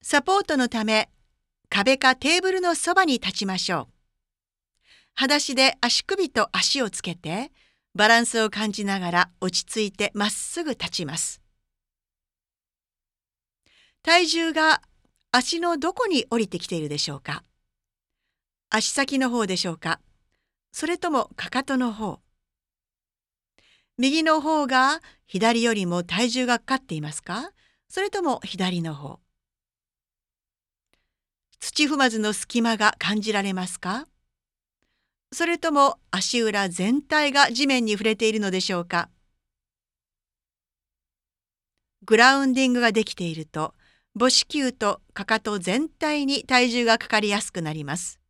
サポートのため、壁かテーブルのそばに立ちましょう。裸足で足首と足をつけて、バランスを感じながら落ち着いてまっすぐ立ちます。体重が足のどこに降りてきているでしょうか？足先の方でしょうか？それともかかとの方？右の方が左よりも体重がかかっていますか？それとも左の方？土踏まずの隙間が感じられますか？それとも足裏全体が地面に触れているのでしょうか？グラウンディングができていると、母子球とかかと全体に体重がかかりやすくなります。